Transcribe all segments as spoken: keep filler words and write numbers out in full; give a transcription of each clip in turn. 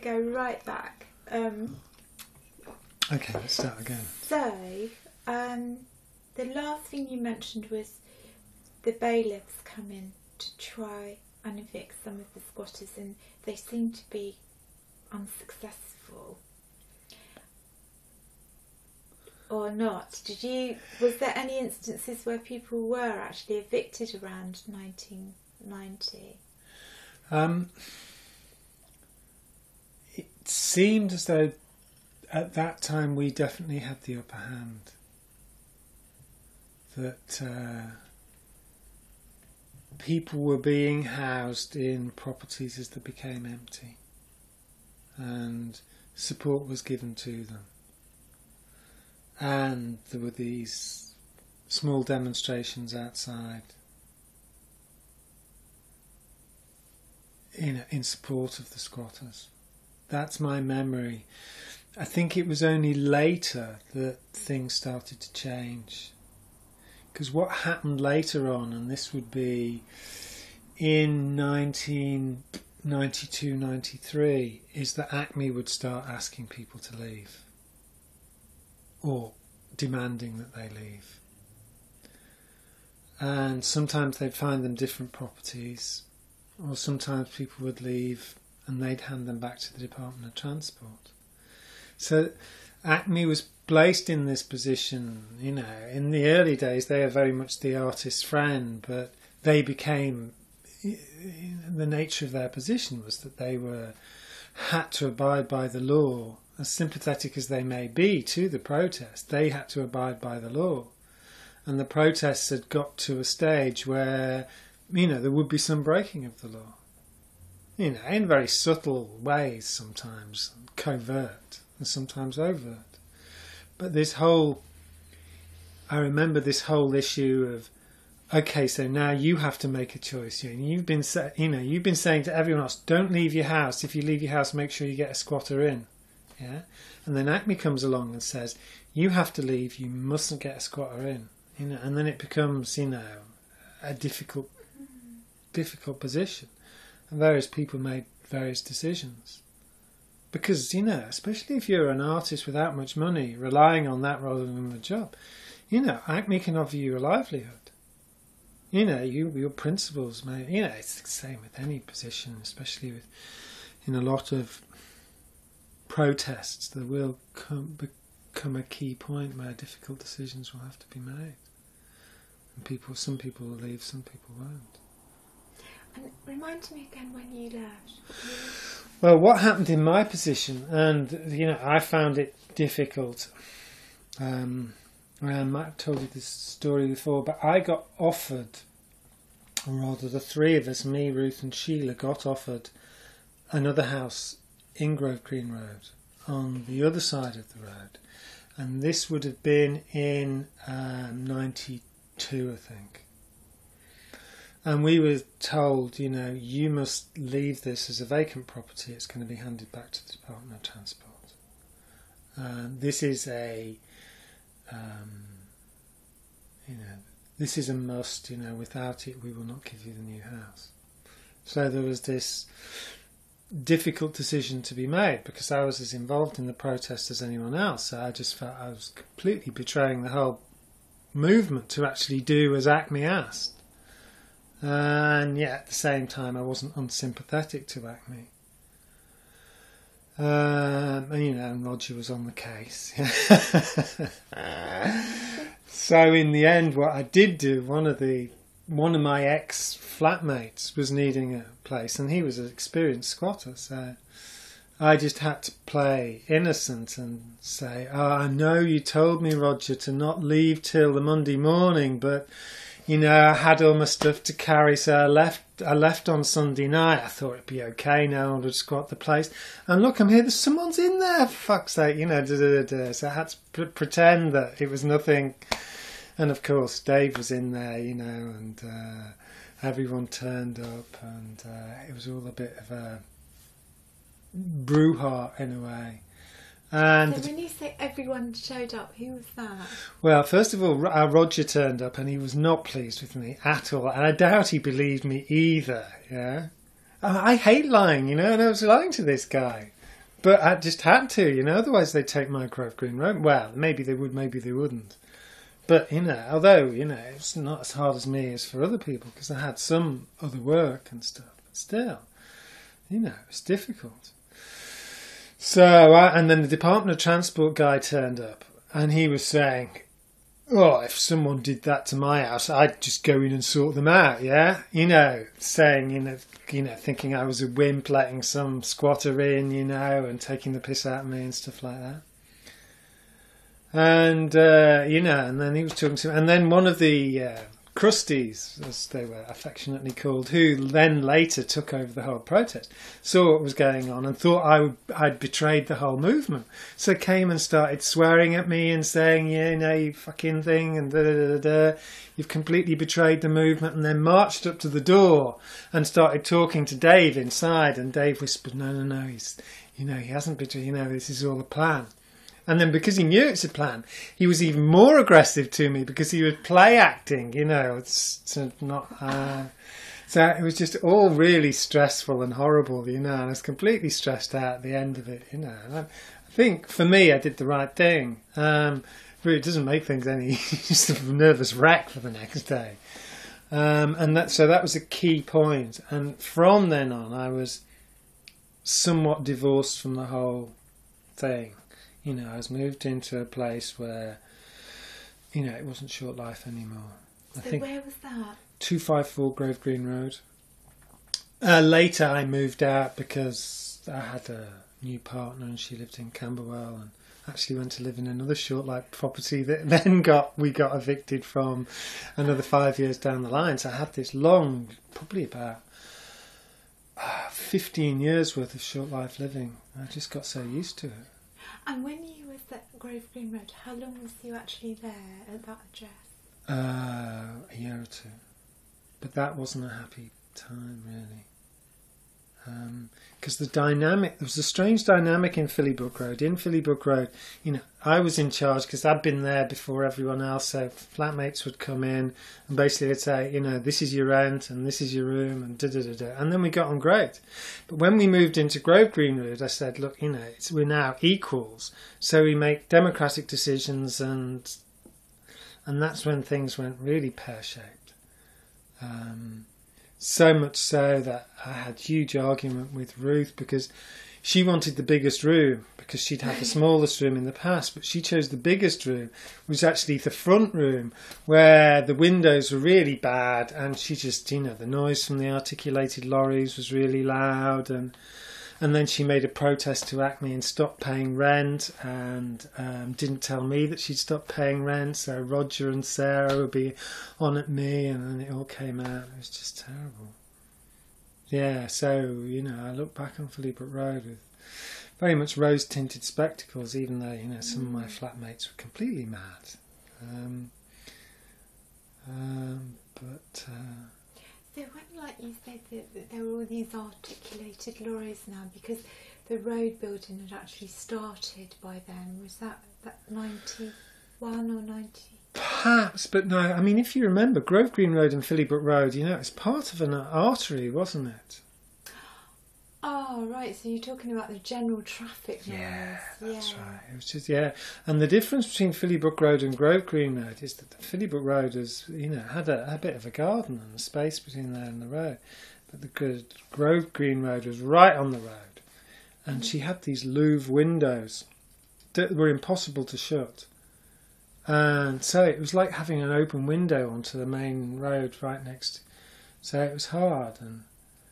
Go right back. Um, okay, let's start again. So, um, the last thing you mentioned was the bailiffs come in to try and evict some of the squatters, and they seem to be unsuccessful. Or not? Did you? Was there any instances where people were actually evicted around nineteen ninety? Um, it seemed as though at that time we definitely had the upper hand. That uh, people were being housed in properties as they became empty, and support was given to them. And there were these small demonstrations outside in in support of the squatters. That's my memory. I think it was only later that things started to change. Because what happened later on, and this would be in nineteen ninety-two ninety-three, is that ACME would start asking people to leave. Or demanding that they leave. And sometimes they'd find them different properties, or sometimes people would leave and they'd hand them back to the Department of Transport. So ACME was placed in this position, you know, in the early days they were very much the artist's friend, but they became, the nature of their position was that they were, had to abide by the law. As sympathetic as they may be to the protest, they had to abide by the law. And the protests had got to a stage where, you know, there would be some breaking of the law. You know, in very subtle ways sometimes, covert and sometimes overt. But this whole, I remember this whole issue of, okay, so now you have to make a choice. You know, you've been, you know, you've been saying to everyone else, don't leave your house. If you leave your house, make sure you get a squatter in. Yeah, and then ACME comes along and says, you have to leave, you mustn't get a squatter in. You know, and then it becomes, you know, a difficult, difficult position. And various people made various decisions. Because, you know, especially if you're an artist without much money, relying on that rather than a job, you know, ACME can offer you a livelihood. You know, you, your principles may, you know, it's the same with any position, especially with, in a lot of protests, there will come, become a key point where difficult decisions will have to be made. And people, some people will leave, some people won't. And remind me again when you left. Well, what happened in my position, and you know, I found it difficult. Um, I might have told you this story before, but I got offered, or rather, the three of us, me, Ruth, and Sheila, got offered another house in Grove Green Road, on the other side of the road, and this would have been in um, ninety-two, I think. And we were told, you know, you must leave this as a vacant property. It's going to be handed back to the Department of Transport. Uh, this is a, um, you know, this is a must. You know, without it, we will not give you the new house. So there was this difficult decision to be made, because I was as involved in the protest as anyone else. So I just felt I was completely betraying the whole movement to actually do as ACME asked. And yet at the same time I wasn't unsympathetic to ACME. Um, and you know, and Roger was on the case. So in the end, what I did do, one of the one of my ex flatmates was needing a place, and he was an experienced squatter, so I just had to play innocent and say, oh, I know you told me, Roger, to not leave till the Monday morning, but you know, I had all my stuff to carry, so I left I left on Sunday night. I thought it'd be okay, no one would squat the place. And look, I'm here, there's someone's in there, for fuck's sake, you know, da, da, da, da. So I had to pr- pretend that it was nothing. And of course, Dave was in there, you know, and uh, everyone turned up, and uh, it was all a bit of a brouhaha in a way. And so when you say everyone showed up, who was that? Well, first of all, uh, Roger turned up, and he was not pleased with me at all, and I doubt he believed me either. Yeah, I, I hate lying, you know, and I was lying to this guy. but I just had to, you know, otherwise they'd take my Grove Green Road. Well, maybe they would, maybe they wouldn't. But, you know, although, you know, it's not as hard as me as for other people, because I had some other work and stuff, but still, you know, it's difficult. So, I, and then the Department of Transport guy turned up, and he was saying, oh, if someone did that to my house, I'd just go in and sort them out, yeah? You know, saying, you know, you know, thinking I was a wimp letting some squatter in, you know, and taking the piss out of me and stuff like that. And, uh, you know, and then he was talking to me. And then one of the uh, crusties, as they were affectionately called, who then later took over the whole protest, saw what was going on and thought I would, I'd betrayed the whole movement. So came and started swearing at me and saying, yeah, no, you fucking thing, and da da da da. You've completely betrayed the movement, and then marched up to the door and started talking to Dave inside. And Dave whispered, no, no, no, he's, you know, he hasn't betrayed, you know, this is all a plan. And then because he knew it's a plan, he was even more aggressive to me because he was play acting, you know. It's, it's not. Uh, so it was just all really stressful and horrible, you know. And I was completely stressed out at the end of it, you know. And I, I think for me, I did the right thing. Um, but it doesn't make things any just a nervous wreck for the next day. Um, and that so that was a key point. And from then on, I was somewhat divorced from the whole thing. You know, I was moved into a place where, you know, it wasn't Short Life anymore. So I think where was that? two fifty-four Grove Green Road. Uh, later I moved out because I had a new partner and she lived in Camberwell, and actually went to live in another Short Life property that then got we got evicted from another five years down the line. So I had this long, probably about uh, fifteen years worth of Short Life living. I just got so used to it. And when you was at Grove Green Road, how long was you actually there at that address? Uh, a year or two. But that wasn't a happy time, really. Because um, the dynamic, there was a strange dynamic in Phillybrook Road. In Phillybrook Road, you know, I was in charge because I'd been there before everyone else, so flatmates would come in and basically they'd say, you know, this is your rent and this is your room and da da da da. And then we got on great. But when we moved into Grove Green Road, I said, look, you know, it's, we're now equals, so we make democratic decisions, and and that's when things went really pear-shaped. Um, so much so that I had a huge argument with Ruth because she wanted the biggest room because she'd had the smallest room in the past, but she chose the biggest room, which was actually the front room where the windows were really bad, and she just, you know, the noise from the articulated lorries was really loud, and and then she made a protest to Acme and stopped paying rent, and um, didn't tell me that she'd stopped paying rent, so Roger and Sarah would be on at me, and then it all came out. It was just terrible. Yeah, so, you know, I look back on Phillybrook Road with very much rose-tinted spectacles, even though, you know, some of my flatmates were completely mad. Um, um, but... Uh, So when, like you said, that, that there were all these articulated lorries now, because the road building had actually started by then, was that, that ninety-one or ninety? Perhaps, but no, I mean, if you remember, Grove Green Road and Phillybrook Road, you know, it's part of an artery, wasn't it? Oh, right, so you're talking about the general traffic noise. Yeah, that's yeah. right. It was just, yeah. And the difference between Phillybrook Road and Grove Green Road is that the Phillybrook Road has, you know, had a, a bit of a garden and a space between there and the road. But the good Grove Green Road was right on the road. And she had these louvre windows that were impossible to shut. And so it was like having an open window onto the main road right next. So it was hard, and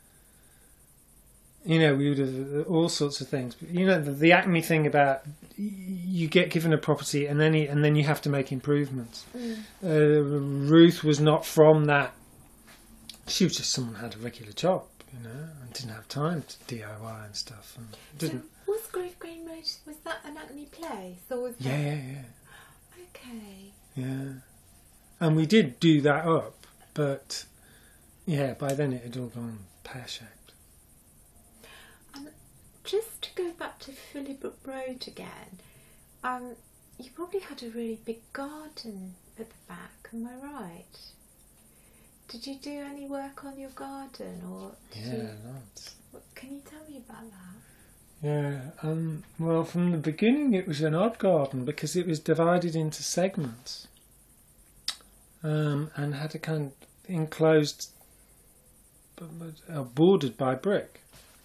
you know, we would have all sorts of things. But, you know, the, the Acme thing about you get given a property and then you, and then you have to make improvements. Mm. Uh, Ruth was not from that. She was just someone who had a regular job, you know, and didn't have time to D I Y and stuff. And didn't. So was Grove Green Road, was that an Acme place? Or was yeah, that... yeah, yeah. Okay. Yeah. And we did do that up, but yeah, by then it had all gone pear-shaped. Just to go back to Phillybrook Road again, um, you probably had a really big garden at the back, am I right? Did you do any work on your garden, or did yeah, you... lots. What, can you tell me about that? Yeah, um, well, from the beginning it was an odd garden because it was divided into segments um, and had a kind of enclosed, uh, bordered by brick.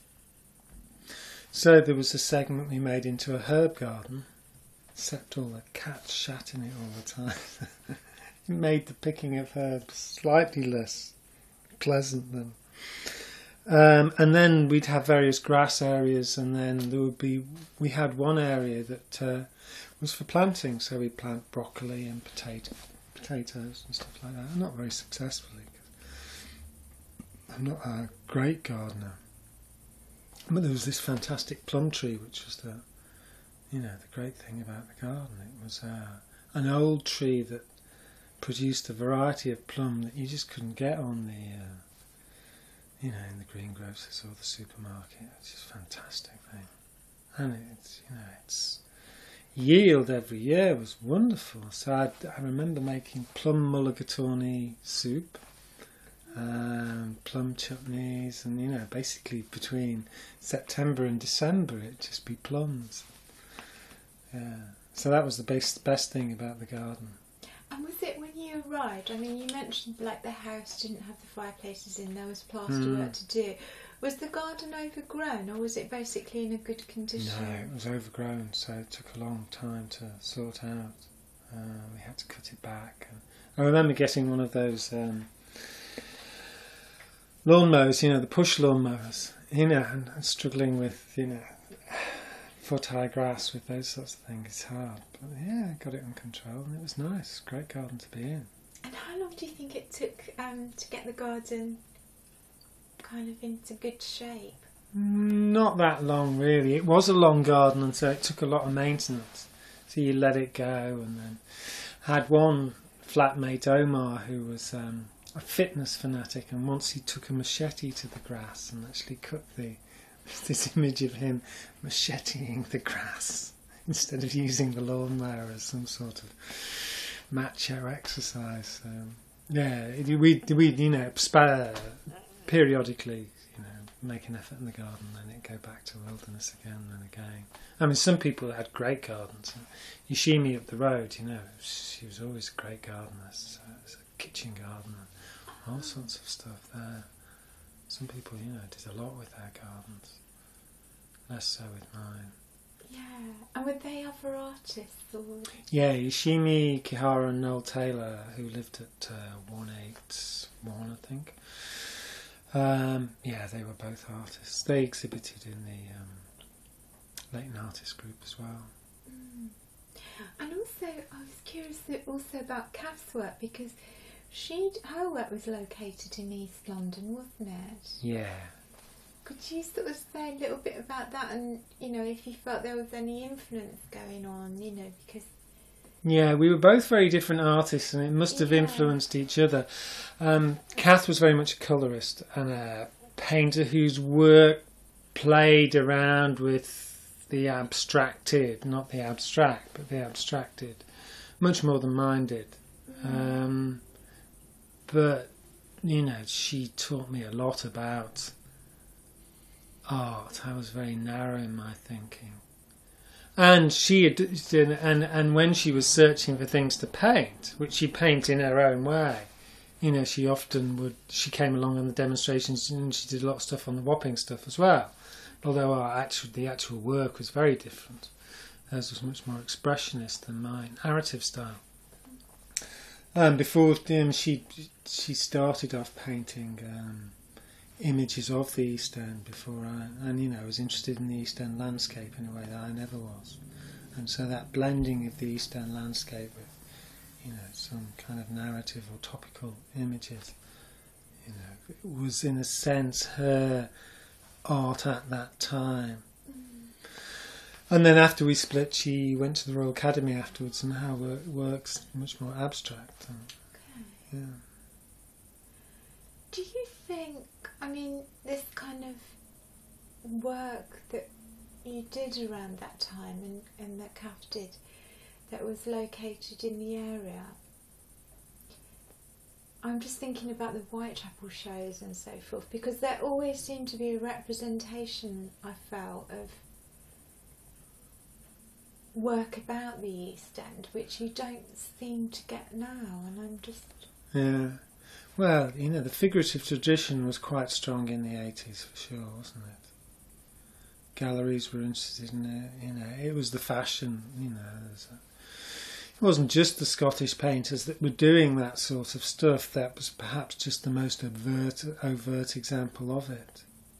So there was a segment we made into a herb garden, except all the cats shat in it all the time. It made the picking of herbs slightly less pleasant than... Um, and then we'd have various grass areas, and then there would be, we had one area that uh, was for planting, so we'd plant broccoli and potato, potatoes and stuff like that. Not very successfully, because I'm not a great gardener. But there was this fantastic plum tree, which was the, you know, the great thing about the garden. It was uh, an old tree that produced a variety of plum that you just couldn't get on the... Uh, you know, in the greengrocers or the supermarket. It's just a fantastic thing. And it's, you know, its yield every year was wonderful. So I, I remember making plum mulligatawny soup, um, plum chutneys, and, you know, basically between September and December it'd just be plums. Yeah. So that was the best, best thing about the garden. And was it when you arrived? I mean, you mentioned like the house didn't have the fireplaces in, there was plaster Mm. work to do. Was the garden overgrown, or was it basically in a good condition? No, it was overgrown, so it took a long time to sort out. Uh, we had to cut it back. And I remember getting one of those um, lawnmowers, you know, the push lawnmowers, you know, and, and struggling with, you know, foot-high grass with those sorts of things. It's hard, but yeah, I got it under control, and it was nice. Great garden to be in. And how long do you think it took um, to get the garden kind of into good shape? Not that long, really. It was a long garden, and so it took a lot of maintenance. So you let it go, and then had one flatmate, Omar, who was um, a fitness fanatic, and once he took a machete to the grass and actually cut the... this image of him macheteing the grass instead of using the lawnmower as some sort of macho exercise. Um, yeah, we we you know spare periodically, you know, make an effort in the garden, then it go back to wilderness again and again. I mean, some people had great gardens. Yoshimi up the road, you know, she was always a great gardener. So it was a kitchen garden and all sorts of stuff there. Some people, you know, did a lot with their gardens. Less so with mine. Yeah. And were they other artists? Or... Yeah, Yoshimi Kihara and Noel Taylor, who lived at uh, one eighty-one, I think. Um, yeah, they were both artists. They exhibited in the um, Leighton Artist Group as well. Mm. And also, I was curious also about Kath's work, because she her work was located in East London, wasn't it? Yeah. Could you sort of say a little bit about that, and, you know, if you felt there was any influence going on, you know, because... Yeah, we were both very different artists, and it must have Yeah. influenced each other. Um, Kath was very much a colourist and a painter whose work played around with the abstracted, not the abstract, but the abstracted, much more than mine did. Um, but, you know, she taught me a lot about art. I was very narrow in my thinking. And she had, and and when she was searching for things to paint, which she painted in her own way, you know, she often would, she came along on the demonstrations, and she did a lot of stuff on the Wapping stuff as well. Although our actual, the actual work was very different. Hers was much more expressionist than mine, narrative style. And before um, she she started off painting um, images of the East End before I, and you know, I was interested in the East End landscape in a way that I never was. And so that blending of the East End landscape with, you know, some kind of narrative or topical images, you know, was in a sense her art at that time. And then after we split, she went to the Royal Academy afterwards, and her work works much more abstract. And, Okay. yeah. Do you think, I mean, this kind of work that you did around that time, and, and that Kath did, that was located in the area, I'm just thinking about the Whitechapel shows and so forth, because there always seemed to be a representation, I felt, of work about the East End, which you don't seem to get now, and I'm just... Yeah. Well, you know, the figurative tradition was quite strong in the eighties for sure, wasn't it? Galleries were interested in it, you know, it was the fashion, you know. A, it wasn't just the Scottish painters that were doing that sort of stuff, that was perhaps just the most overt, overt example of it.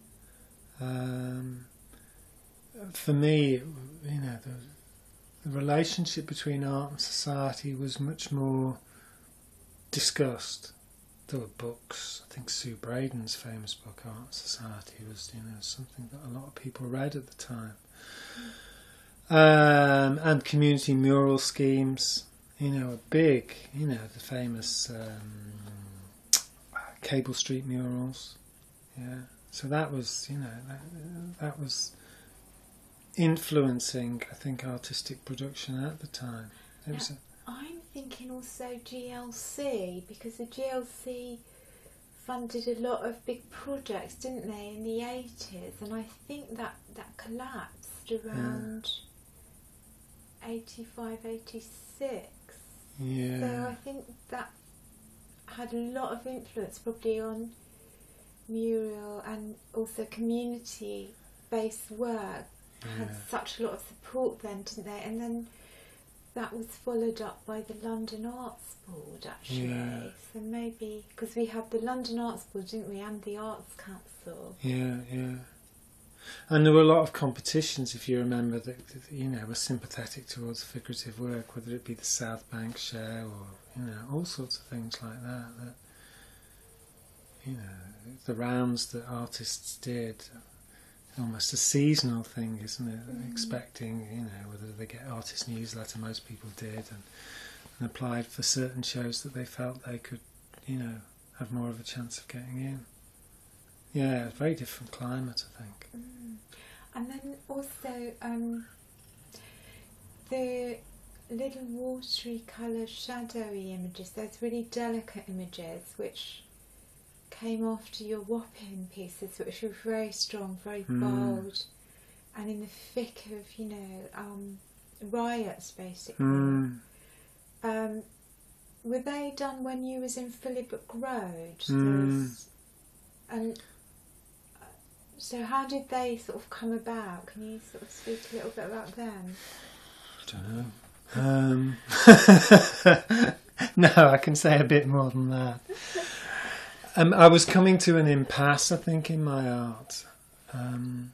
Um, for me, you know, the, the relationship between art and society was much more discussed. There were books. I think Sue Braden's famous book, Art Society, was, you know, something that a lot of people read at the time. Um, and community mural schemes, you know, are big. You know, the famous um, Cable Street murals. Yeah. So that was, you know, that, that was influencing, I think, artistic production at the time. It was a, I'm thinking also G L C, because the G L C funded a lot of big projects, didn't they, in the eighties, and I think that, that collapsed around yeah. eighty-five, eighty-six. Yeah. So I think that had a lot of influence probably on mural, and also community-based work yeah. had such a lot of support then, didn't they? And then that was followed up by the London Arts Board, actually. Yeah. So maybe, because we had the London Arts Board, didn't we, and the Arts Council. Yeah, yeah. And there were a lot of competitions, if you remember, that, that you know, were sympathetic towards figurative work, whether it be the South Bank show or, you know, all sorts of things like that. That, you know, the rounds that artists did. Almost a seasonal thing, isn't it? Mm. Expecting, you know, whether they get artist newsletter, most people did, and, and applied for certain shows that they felt they could, you know, have more of a chance of getting in. Yeah, a very different climate, I think. Mm. And then also um, the little watery colour shadowy images, those really delicate images which came after your Wapping pieces, which were very strong, very mm. bold, and in the thick of, you know, um, riots, basically. Mm. Um, were they done when you was in Philipbook Road? Mm. Those, and uh, so how did they sort of come about? Can you sort of speak a little bit about them? I don't know. Um, no, I can say a bit more than that. Um, I was coming to an impasse, I think, in my art. Um,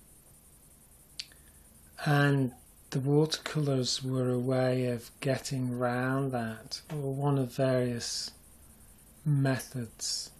and the watercolours were a way of getting round that, or one of various methods.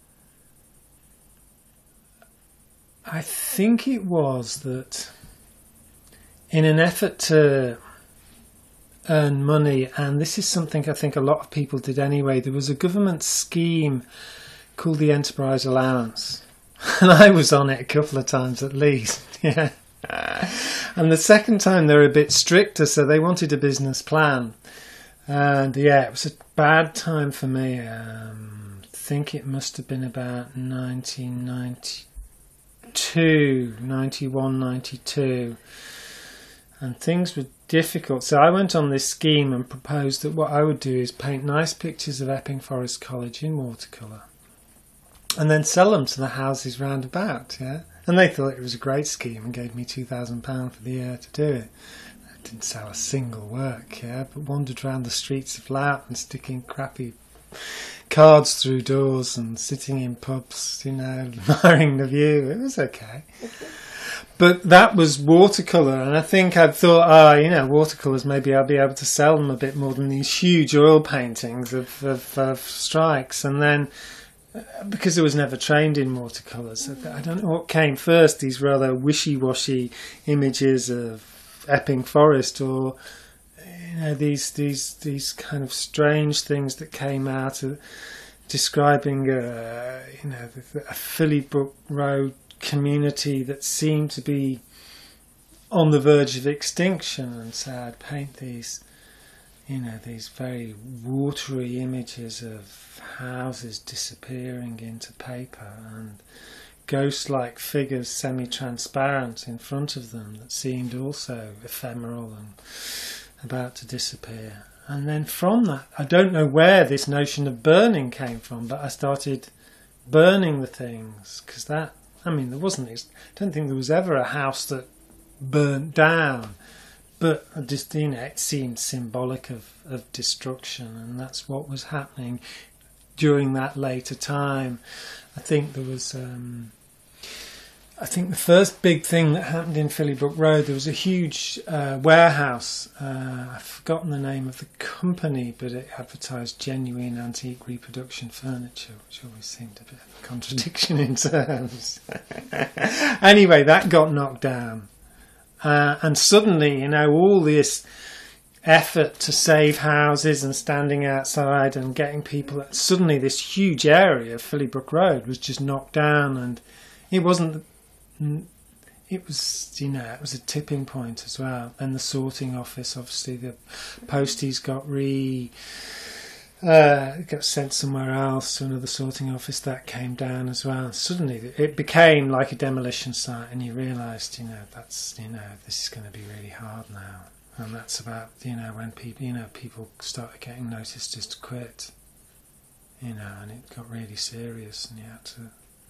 I think it was that in an effort to earn money, and this is something I think a lot of people did anyway, there was a government scheme called the Enterprise Allowance, and I was on it a couple of times at least. Yeah, and the second time they were a bit stricter, so they wanted a business plan, and yeah, it was a bad time for me. um, I think it must have been about nineteen ninety-two, ninety-one, ninety-two, and things were difficult. So I went on this scheme and proposed that what I would do is paint nice pictures of Epping Forest College in watercolour and then sell them to the houses round about, yeah. And they thought it was a great scheme and gave me two thousand pounds for the year to do it. I didn't sell a single work, yeah, but wandered round the streets of Loughton sticking crappy cards through doors and sitting in pubs, you know, admiring the view. It was okay. But that was watercolour, and I think I'd thought, ah, oh, you know, watercolours, maybe I'll be able to sell them a bit more than these huge oil paintings of, of, of strikes. And then, because I was never trained in watercolours, I don't know what came first, these rather wishy-washy images of Epping Forest, or, you know, these these these kind of strange things that came out of describing, uh, you know, a Philipbook Road community that seemed to be on the verge of extinction, and so I'd paint these, you know, these very watery images of houses disappearing into paper and ghost-like figures, semi-transparent, in front of them that seemed also ephemeral and about to disappear. And then from that, I don't know where this notion of burning came from, but I started burning the things, because that, I mean, there wasn't, I don't think there was ever a house that burnt down, but I just, you know, it seemed symbolic of, of destruction, and that's what was happening during that later time. I think there was, um, I think the first big thing that happened in Phillybrook Road, there was a huge uh, warehouse. Uh, I've forgotten the name of the company, but it advertised genuine antique reproduction furniture, which always seemed a bit of a contradiction in terms. Anyway, that got knocked down. Uh, and suddenly, you know, all this effort to save houses and standing outside and getting people, suddenly this huge area of Phillybrook Road was just knocked down, and it wasn't, it was, you know, it was a tipping point as well. Then the sorting office, obviously the posties got re, uh, got sent somewhere else to another sorting office, that came down as well. Suddenly it became like a demolition site, and you realised, you know, that's, you know, this is going to be really hard now. And that's about, you know, when people, you know, people started getting noticed just to quit, you know, and it got really serious, and you had to,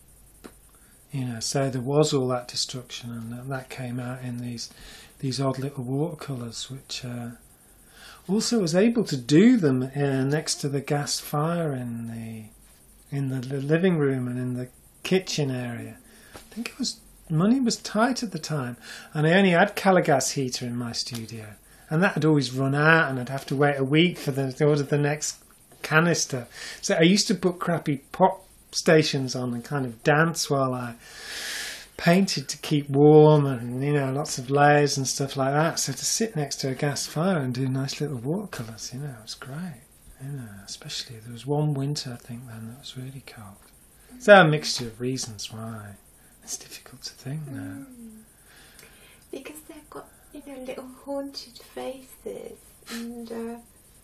you know, so there was all that destruction, and that came out in these these odd little watercolours, which uh, also was able to do them uh, next to the gas fire in the in the living room and in the kitchen area. I think it was, money was tight at the time, and I only had Calagas heater in my studio, and that had always run out, and I'd have to wait a week for them to order the next canister. So I used to put crappy pop stations on and kind of dance while I painted to keep warm, and, you know, lots of layers and stuff like that. So to sit next to a gas fire and do nice little watercolours, you know, it was great. You know, especially there was one winter, I think, then that was really cold. So a mixture of reasons why. It's difficult to think now. Mm. Because they've got, you know, little haunted faces, and uh,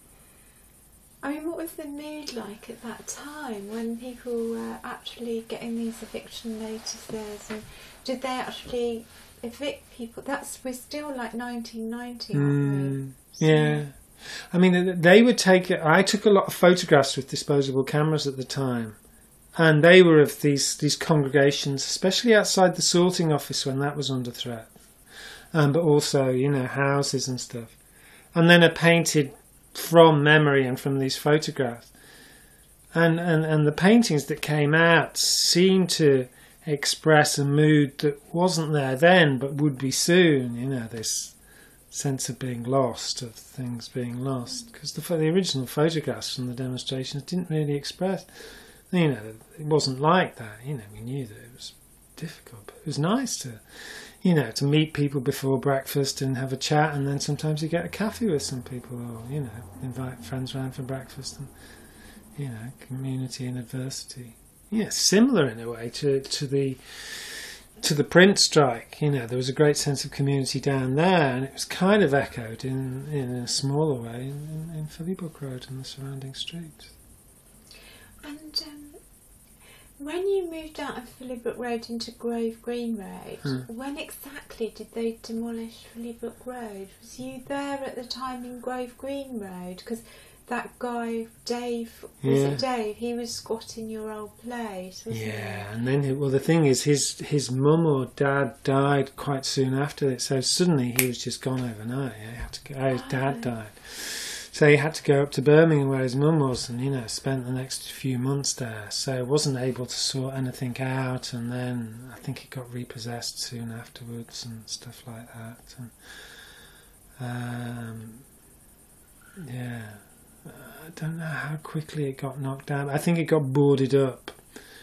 I mean, what was the mood like at that time when people were actually getting these eviction notices, and did they actually evict people? That's, we're still like nineteen ninety, aren't Mm, we? So, yeah. I mean, they would take it. I took a lot of photographs with disposable cameras at the time. And they were of these, these congregations, especially outside the sorting office when that was under threat. Um, but also, you know, houses and stuff. And then are painted from memory and from these photographs. And, and, and the paintings that came out seemed to express a mood that wasn't there then, but would be soon. You know, this sense of being lost, of things being lost. Because the, the original photographs from the demonstrations didn't really express... You know, it wasn't like that. You know, we knew that it was difficult, but it was nice to, you know, to meet people before breakfast and have a chat, and then sometimes you get a coffee with some people, or, you know, invite friends round for breakfast, and, you know, community and adversity. Yeah, similar in a way to to the to the print strike. You know, there was a great sense of community down there, and it was kind of echoed in in a smaller way in, in, in Phillybrook Road and the surrounding streets. And um, when you moved out of Phillybrook Road into Grove Green Road, Hmm. when exactly did they demolish Phillybrook Road? Was you there at the time in Grove Green Road? Because that guy, Dave, was Yeah. it Dave? He was squatting your old place, wasn't Yeah, and then, well, the thing is, his his mum or dad died quite soon after it, so suddenly he was just gone overnight. Yeah, he had to go, oh, his dad Oh. died. So he had to go up to Birmingham where his mum was, and, you know, spent the next few months there. So wasn't able to sort anything out, and then I think he got repossessed soon afterwards and stuff like that. And, um, yeah, I don't know how quickly it got knocked down. I think it got boarded up,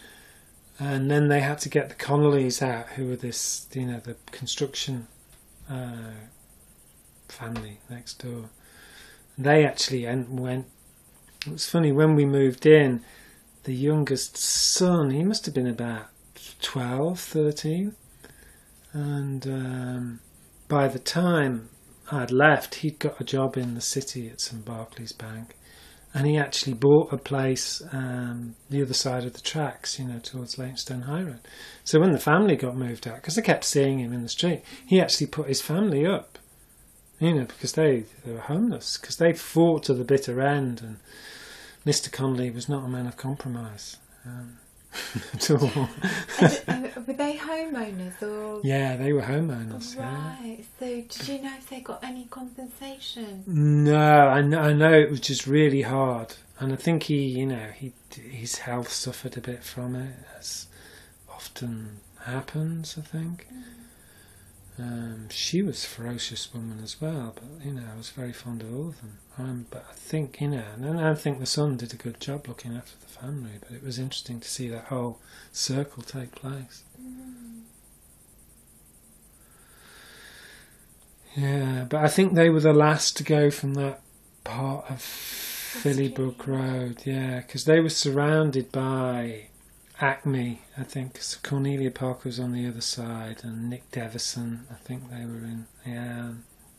and then they had to get the Connollys out, who were this, you know, the construction uh, family next door. They actually went. It was funny, when we moved in, the youngest son, he must have been about twelve, thirteen, and um, by the time I'd left, he'd got a job in the city at St Barclays Bank, And he actually bought a place um, the other side of the tracks, you know, towards Leytonstone High Road. So when the family got moved out, because I kept seeing him in the street, he actually put his family up, you know, because they, they were homeless, because they fought to the bitter end, and Mister Conley was not a man of compromise um, at all. and, and were they homeowners or? Yeah, they were homeowners. Right. Yeah. So did you know if they got any compensation? No, I know, I know it was just really hard, and I think he, you know, he his health suffered a bit from it, as often happens. I think. Mm. Um, she was a ferocious woman as well, but you know, I was very fond of all of them. Um, but I think, you know, and I think the son did a good job looking after the family. But it was interesting to see that whole circle take place. Mm. Yeah, but I think they were the last to go from that part of Phillybrook Road. Yeah, because they were surrounded by Acme, I think. So Cornelia Parker was on the other side, and Nick Devison, I think they were in. Yeah.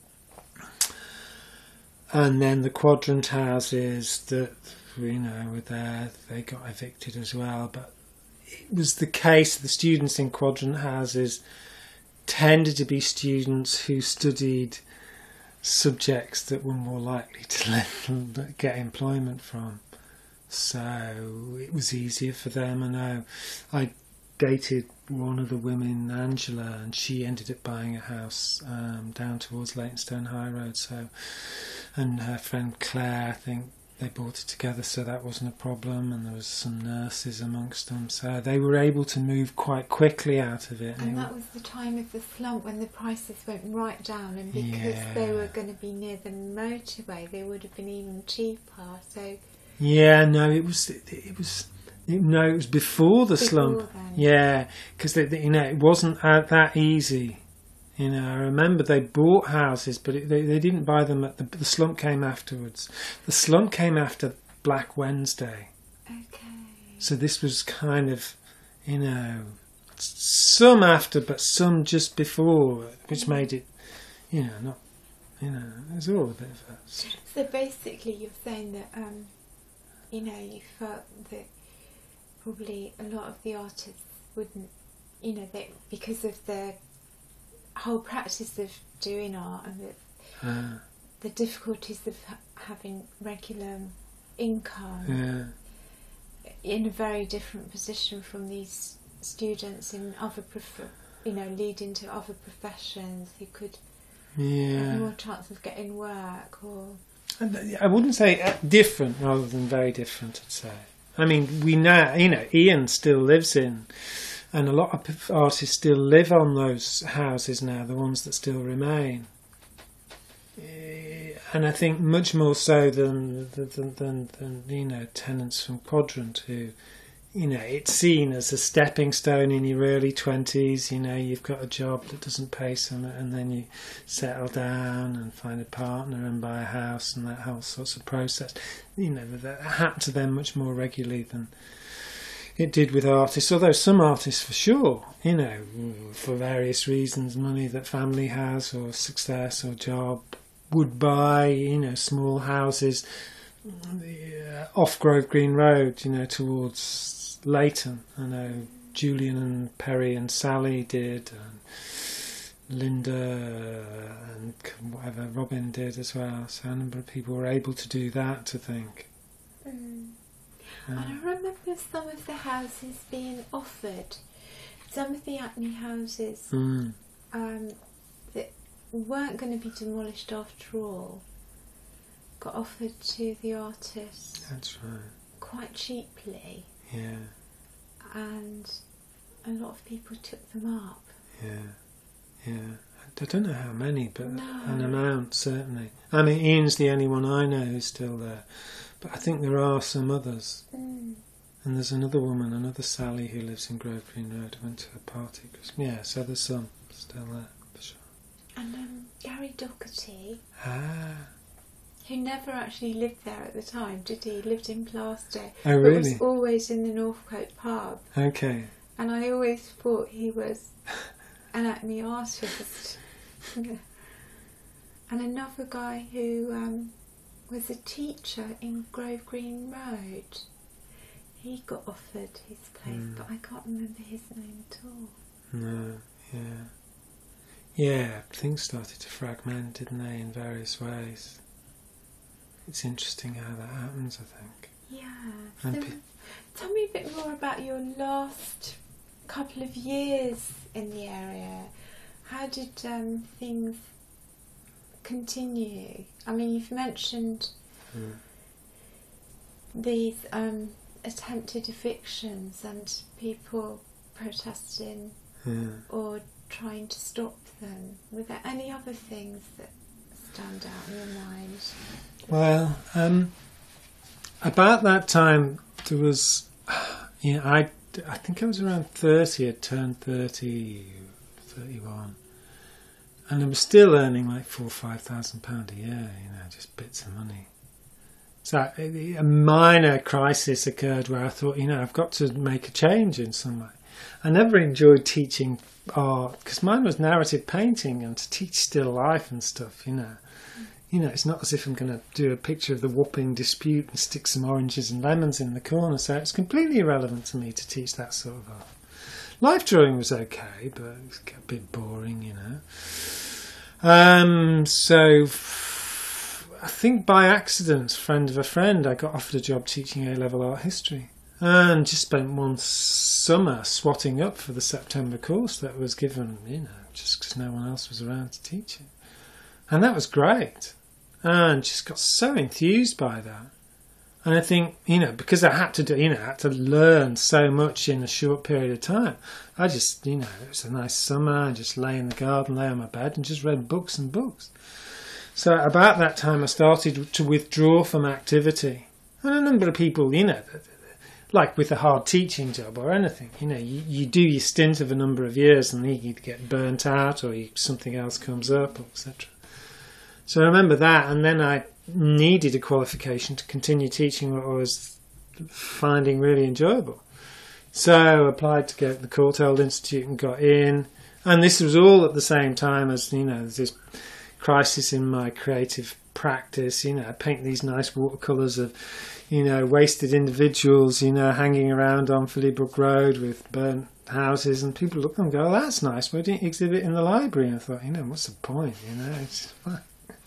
And then the Quadrant houses that, you know, were there, they got evicted as well. But it was the case, the students in Quadrant houses tended to be students who studied subjects that were more likely to let, get employment from. So it was easier for them. I know I dated one of the women, Angela, and she ended up buying a house um, down towards Leytonstone High Road. So, and her friend Claire, I think they bought it together, so that wasn't a problem. And there was some nurses amongst them, so they were able to move quite quickly out of it. And, and that was the time of the slump when the prices went right down, and because yeah. they were going to be near the motorway, they would have been even cheaper. So. Yeah, no, it was it, it was it, no, it was before the before slump. Then. Yeah, because you know it wasn't uh, that easy. You know, I remember they bought houses, but it, they they didn't buy them at the the slump came afterwards. The slump came after Black Wednesday. Okay. So this was kind of, you know, some after, but some just before, which made it, you know, not, you know, it was all a bit of a. So basically, you're saying that. Um, You know, you felt that probably a lot of the artists wouldn't, you know, they, because of the whole practice of doing art and the, Uh, the difficulties of ha- having regular income, yeah. in a very different position from these students in other, prof- you know, leading to other professions who could Yeah. have more chance of getting work or. I wouldn't say different rather than very different, I'd say. I mean, we now, you know, Ian still lives in, and a lot of artists still live on those houses now, the ones that still remain. And I think much more so than, than, than, than you know, tenants from Quadrant who, you know, it's seen as a stepping stone in your early twenties. You know, you've got a job that doesn't pay something, and then you settle down and find a partner and buy a house, and that whole sorts of process. You know, that happened to them much more regularly than it did with artists. Although some artists, for sure, you know, for various reasons, money that family has or success or job, would buy, you know, small houses off Grove Green Road, you know, towards Leyton. I know Julian and Perry and Sally did, and Linda and whatever Robin did as well. So a number of people were able to do that, I think. Mm. Uh, and I remember some of the houses being offered, some of the Acme houses mm. um, that weren't going to be demolished after all, got offered to the artists. That's right. Quite cheaply. Yeah. And a lot of people took them up. Yeah. Yeah. I don't know how many, but No. an amount, certainly. I mean, Ian's the only one I know who's still there. But I think there are some others. Mm. And there's another woman, another Sally, who lives in Grove Green Road. I went to a party. Yeah, so there's some still there, for sure. And um, Gary Doherty, Ah. who never actually lived there at the time, did he? He lived in Plaistow. Oh, but really? was always in the Northcote pub. Okay. And I always thought he was an Acme artist. And another guy who um, was a teacher in Grove Green Road. He got offered his place, mm. but I can't remember his name at all. No, yeah. Yeah, things started to fragment, didn't they, in various ways. It's interesting how that happens, I think. Yeah. And So, pe- tell me a bit more about your last couple of years in the area. How did um, things continue? I mean, you've mentioned mm. these um, attempted evictions and people protesting yeah. or trying to stop them. Were there any other things that stand out in your mind? Well, um, about that time there was, you know, I, I think I was around thirty, I'd turned thirty, thirty-one, and I was still earning like four or five thousand pounds a year, you know, just bits of money. So a minor crisis occurred where I thought, you know, I've got to make a change in some way. I never enjoyed teaching art because mine was narrative painting, and to teach still life and stuff, you know. You know, it's not as if I'm going to do a picture of the Wapping dispute and stick some oranges and lemons in the corner, so it's completely irrelevant to me to teach that sort of art. Life drawing was okay, but it was a bit boring, you know. Um, so, f- I think by accident, friend of a friend, I got offered a job teaching A-level art history. And just spent one summer swatting up for the September course that was given, you know, just because no one else was around to teach it. And that was great. And just got so enthused by that. And I think, you know, because I had to do, you know, I had to learn so much in a short period of time. I just, you know, it was a nice summer. I just lay in the garden, lay on my bed and just read books and books. So about that time I started to withdraw from activity. And a number of people, you know, like with a hard teaching job or anything, you know, you, you do your stint of a number of years and then you get burnt out or you, something else comes up, et cetera. So I remember that, and then I needed a qualification to continue teaching what I was finding really enjoyable. So I applied to get the Courtauld Institute and got in, and this was all at the same time as, you know, there's this crisis in my creative practice. You know, I paint these nice watercolours of, you know, wasted individuals, you know, hanging around on Phillybrook Road with burnt houses, and people look at them and go, oh, that's nice, why didn't you exhibit in the library? And I thought, you know, what's the point, you know, it's fine.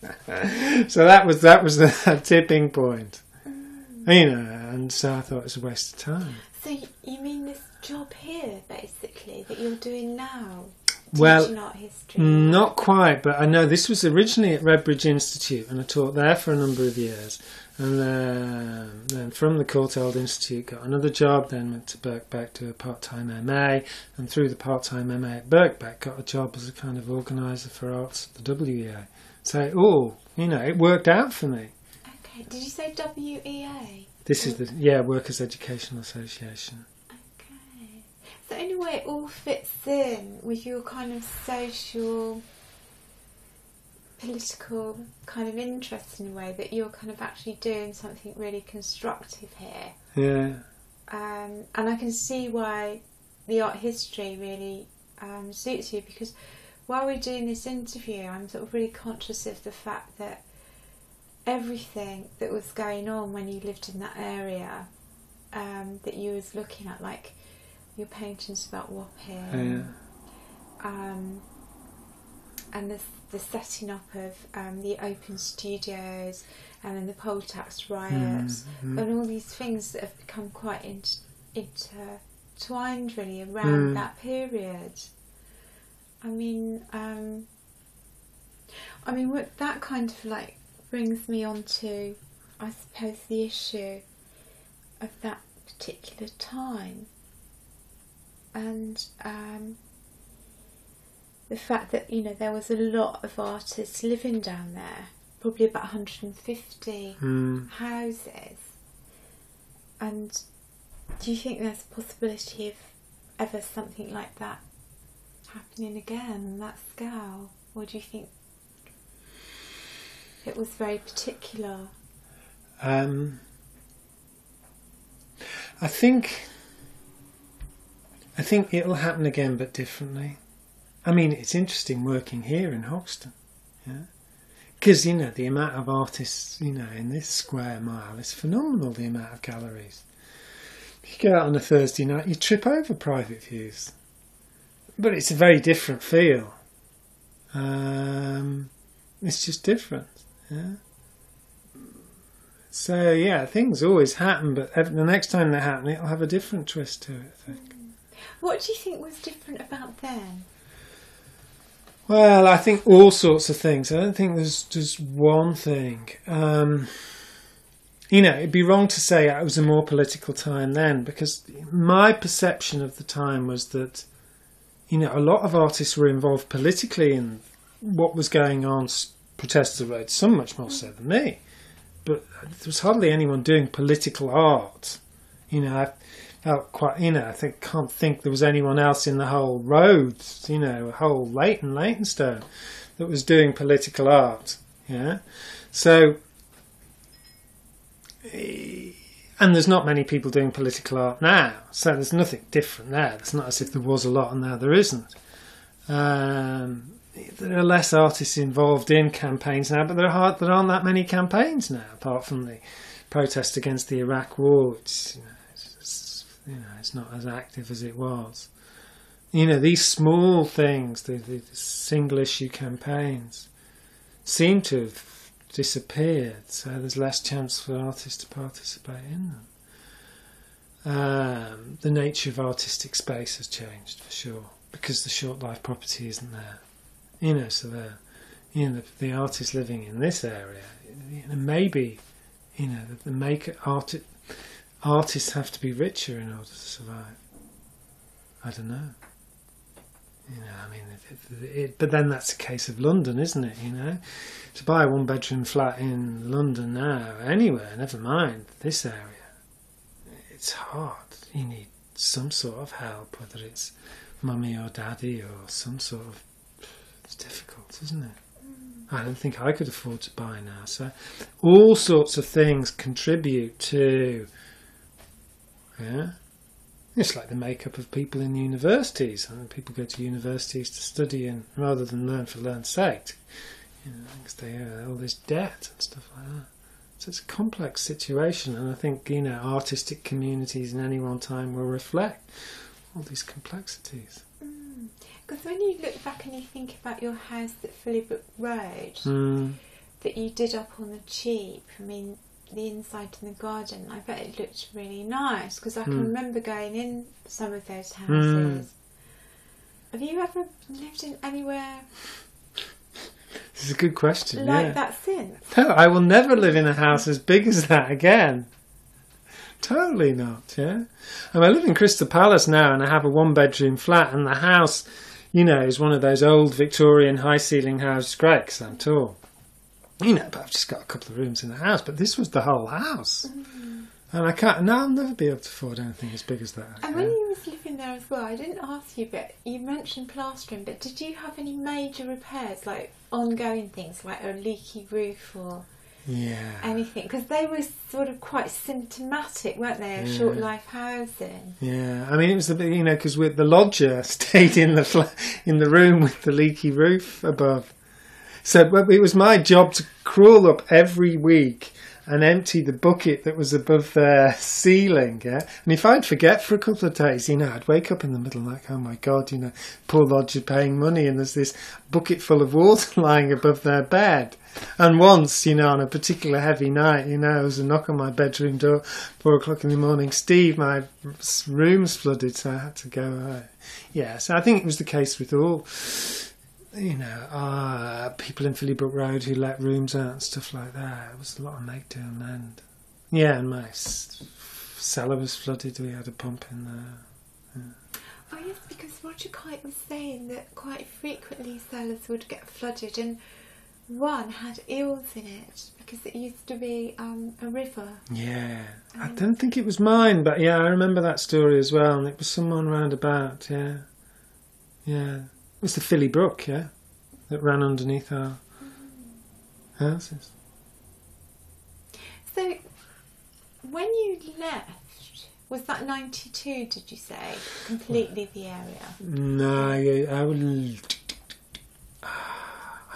So that was that was the tipping point, mm. you know, and so I thought it was a waste of time. So you mean this job here, basically, that you're doing now? Well, teaching art history? Not quite, but I know this was originally at Redbridge Institute, and I taught there for a number of years. And uh, then from the Courtauld Institute got another job, then went to Birkbeck to a part-time M A, and through the part-time M A at Birkbeck got a job as a kind of organiser for arts at the W E A. So, oh, you know, it worked out for me. Okay, did you say W E A? This is the, yeah, Workers' Educational Association. Okay. So in a way it all fits in with your kind of social, political kind of interest in a way, that you're kind of actually doing something really constructive here. Yeah. Um, and I can see why the art history really um, suits you, because while we're doing this interview I'm sort of really conscious of the fact that everything that was going on when you lived in that area, um, that you was looking at, like your paintings about Wapping, yeah. um, and the, the setting up of um, the open studios, and then the poll tax riots, mm-hmm. and all these things that have become quite inter- intertwined really around mm. that period. I mean, um, I mean, what that kind of like brings me on to, I suppose, the issue of that particular time, and um, the fact that, you know, there was a lot of artists living down there, probably about one hundred fifty mm. houses. And do you think there's a possibility of ever something like that happening again on that scale, or do you think it was very particular? Um, I think I think it'll happen again, but differently. I mean, it's interesting working here in Hoxton, yeah, Because, you know, the amount of artists, you know, in this square mile is phenomenal, the amount of galleries. If you go out on a Thursday night, you trip over Private Views. But it's a very different feel. Um, it's just different, yeah. So, yeah, things always happen, but the next time they happen, it'll have a different twist to it, I think. What do you think was different about then? Well, I think all sorts of things. I don't think there's just one thing. Um, you know, it'd be wrong to say it was a more political time then, because my perception of the time was that, you know, a lot of artists were involved politically in what was going on, protests the road, some much more so than me. But there was hardly anyone doing political art. You know, I felt quite, you know, I think, can't think there was anyone else in the whole road, you know, whole Leighton, Leytonstone, that was doing political art. Yeah. So, and there's not many people doing political art now. So there's nothing different there. It's not as if there was a lot and now there isn't. Um, There are less artists involved in campaigns now, but there are there aren't that many campaigns now, apart from the protest against the Iraq War, which, you know, it's, it's, you know, it's not as active as it was. You know, these small things, the, the single issue campaigns, seem to have disappeared. So there's less chance for artists to participate in them. Um, the nature of artistic space has changed for sure, because the short life property isn't there. You know, so the, you know, the, the artists living in this area, you know, maybe, you know, the, the make art, artists have to be richer in order to survive. I don't know. You know, I mean, it, it, it, but then that's a case of London, isn't it? You know, to buy a one-bedroom flat in London now, anywhere, never mind this area, it's hard. You need some sort of help, whether it's mummy or daddy or some sort of. It's difficult, isn't it? Mm. I don't think I could afford to buy now. So all sorts of things contribute to, yeah, it's like the makeup of people in universities. I mean, people go to universities to study and rather than learn for learn's sake, you know, because they have all this debt and stuff like that. So it's a complex situation, and I think, you know, artistic communities in any one time will reflect all these complexities. Because when you look back and you think about your house at Phillybrook Road mm. that you did up on the cheap, I mean, the inside in the garden, I bet it looked really nice, because I can mm. remember going in some of those houses. Mm. Have you ever lived in anywhere this is a good question, like yeah. that since? No, I will never live in a house as big as that again. Totally not, yeah. And I live in Crystal Palace now, and I have a one-bedroom flat, and the house, you know, is one of those old Victorian high-ceiling houses. Great, because I'm tall. You know, but I've just got a couple of rooms in the house. But this was the whole house. Mm. And I can't, no, I'll never be able to afford anything as big as that. And when you was living there as well, I didn't ask you, but you mentioned plastering, but did you have any major repairs, like ongoing things, like a leaky roof or... Yeah. anything, because they were sort of quite symptomatic, weren't they, of yeah. short life housing? Yeah, I mean, it was the, you know, because the lodger stayed in the fla- in the room with the leaky roof above, so it was my job to crawl up every week and empty the bucket that was above their ceiling. Yeah, and if I'd forget for a couple of days, you know, I'd wake up in the middle like, oh my God, you know, poor lodger paying money, and there's this bucket full of water lying above their bed. And once, you know, on a particular heavy night, you know, there was a knock on my bedroom door, four o'clock in the morning. Steve, my room's flooded, so I had to go away. Yeah, so I think it was the case with all, you know, uh, people in Phillybrook Road who let rooms out and stuff like that. It was a lot of make do and mend. Yeah, and my s- cellar was flooded. We had a pump in there. Yeah. Oh yes, because Roger Kite was saying that quite frequently cellars would get flooded, and one had eels in it because it used to be um, a river. Yeah, I don't think it was mine, but yeah, I remember that story as well, and it was someone round about, yeah. Yeah, it was the Philly Brook, yeah, that ran underneath our mm. houses. So, when you left, was that ninety-two, did you say, completely the area? No, yeah, I would... I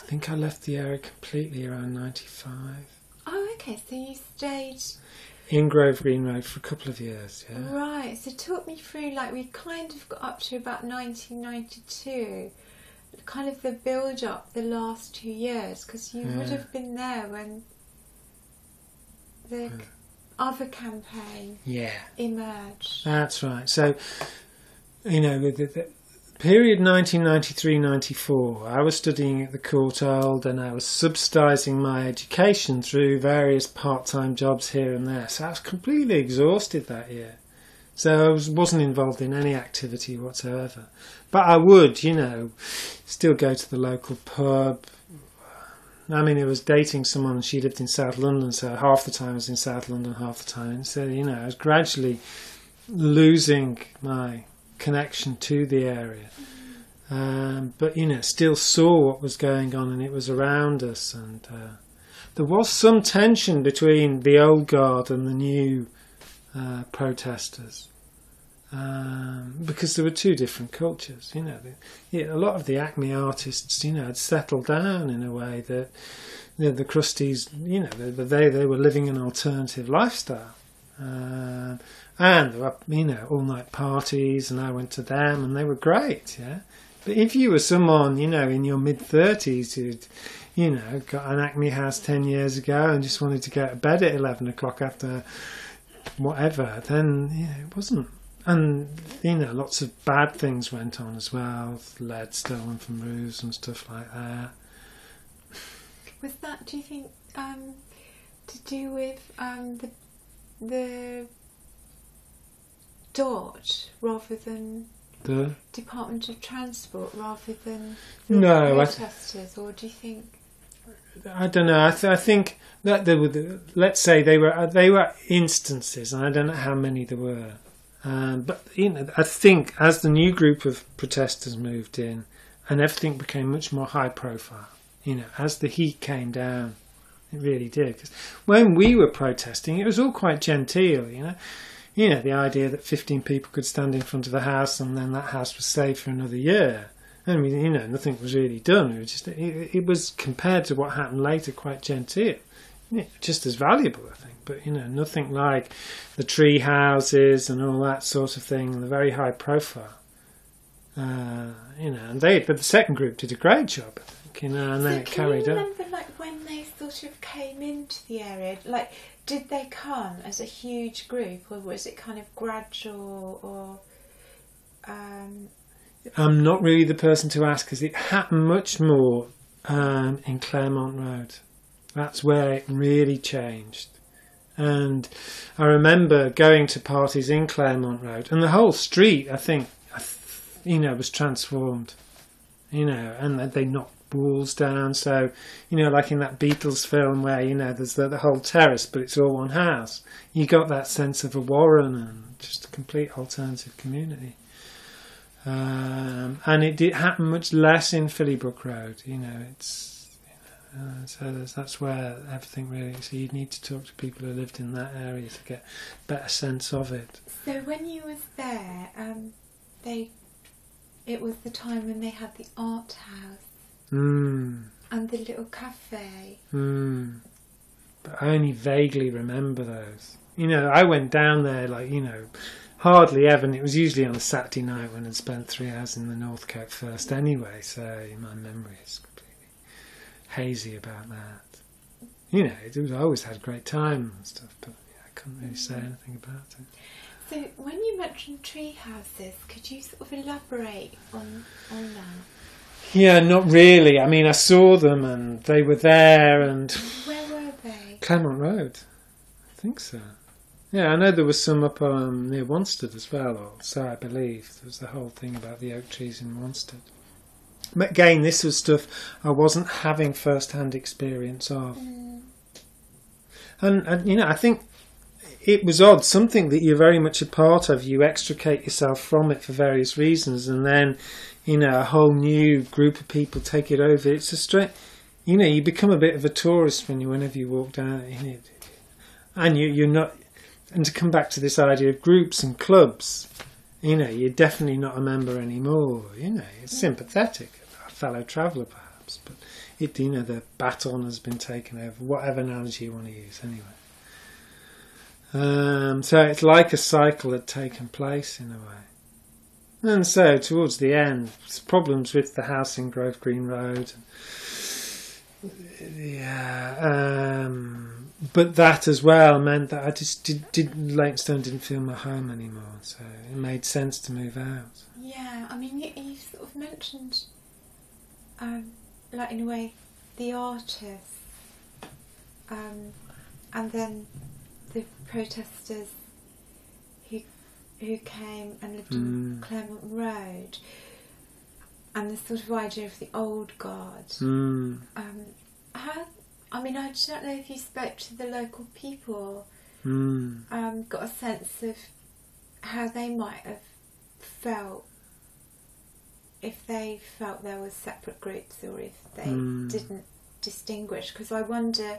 think I left the area completely around ninety-five. Oh, okay. So you stayed in Grove Green Road for a couple of years, yeah. Right. So talk me through, like, we kind of got up to about nineteen ninety-two, kind of the build-up the last two years, because you Yeah. would have been there when the Yeah. other campaign Yeah. emerged. That's right. So, you know, the, the, the period nineteen ninety-three ninety-four, I was studying at the Courtauld and I was subsidising my education through various part-time jobs here and there. So I was completely exhausted that year. So I was, wasn't involved in any activity whatsoever. But I would, you know, still go to the local pub. I mean, I was dating someone, she lived in South London, so half the time I was in South London, half the time. So, you know, I was gradually losing my connection to the area. Um, but, you know, still saw what was going on and it was around us. And uh, there was some tension between the old guard and the new uh, protesters. Um, because there were two different cultures, you know. The, yeah, a lot of the Acme artists, you know, had settled down in a way that, you know, the Crusties, you know, they they, they were living an alternative lifestyle, uh, and there were, you know, all night parties, and I went to them, and they were great, yeah. But if you were someone, you know, in your mid thirties who'd, you know, got an Acme house ten years ago and just wanted to go to bed at eleven o'clock after whatever, then you know, it wasn't. And, you know, lots of bad things went on as well, lead stolen from roofs and stuff like that. Was that, do you think, um, to do with um, the the D O T rather than The Department of Transport rather than the No, I- protesters, or do you think? I don't know. I, th- I think that there were, the, let's say they were they were instances, and I don't know how many there were. Um, but you know, I think as the new group of protesters moved in, and everything became much more high profile. You know, as the heat came down, it really did. 'Cause when we were protesting, it was all quite genteel. You know, you know the idea that fifteen people could stand in front of a house, and then that house was safe for another year. I mean, you know, nothing was really done. It was just it, it was compared to what happened later, quite genteel. Yeah, just as valuable, I think, but you know, nothing like the tree houses and all that sort of thing, and the very high profile. Uh, you know, and they, but the second group did a great job, I think, you know, and So then it can carried you on. remember, like, when they sort of came into the area? Like, did they come as a huge group, or was it kind of gradual, or? Um... I'm not really the person to ask, because it happened much more um, in Claremont Road. That's where it really changed. And I remember going to parties in Claremont Road, and the whole street, I think, you know, was transformed. You know, and they knocked walls down. So, you know, like in that Beatles film where, you know, there's the, the whole terrace, but it's all one house. You got that sense of a warren and just a complete alternative community. Um, and it did happen much less in Phillybrook Road. You know, it's... Uh, so that's, that's where everything really. So you'd need to talk to people who lived in that area to get a better sense of it. So when you was there, um, they, it was the time when they had the art house Mm. and the little cafe. Mm. But I only vaguely remember those. You know, I went down there like, you know, hardly ever. And it was usually on a Saturday night when I'd spent three hours in the Northcote first anyway. So my memory is hazy about that. You know, it was, I always had a great time and stuff, but yeah, I couldn't really say anything about it. So when you mentioned tree houses, could you sort of elaborate on on that? Yeah, not really. I mean, I saw them and they were there, and Where were they? Claremont Road, I think so. Yeah, I know there was some up um, near Wanstead as well, or so I believe. There was the whole thing about the oak trees in Wanstead. But again, this was stuff I wasn't having first-hand experience of. Mm. And, and, you know, I think it was odd. Something that you're very much a part of, you extricate yourself from it for various reasons, and then, you know, a whole new group of people take it over. It's a straight... You know, you become a bit of a tourist when you, whenever you walk down it. And you, you're not... And to come back to this idea of groups and clubs... You know, you're definitely not a member anymore. You know, it's sympathetic, a fellow traveller perhaps, but it, you know, the baton has been taken over, whatever analogy you want to use, anyway. Um, so it's like a cycle had taken place in a way. And so towards the end, problems with the house in Grove Green Road. Yeah, um, but that as well meant that I just did, did Leytonstone didn't feel my home anymore, so it made sense to move out. Yeah, I mean, you, you sort of mentioned, um, like in a way, the artists, um, and then the protesters who who came and lived mm. in Claremont Road, and the sort of idea of the old guard. Mm. Um, how? I mean, I don't know if you spoke to the local people, mm. um, got a sense of how they might have felt if they felt there were separate groups, or if they mm. didn't distinguish. Because I wonder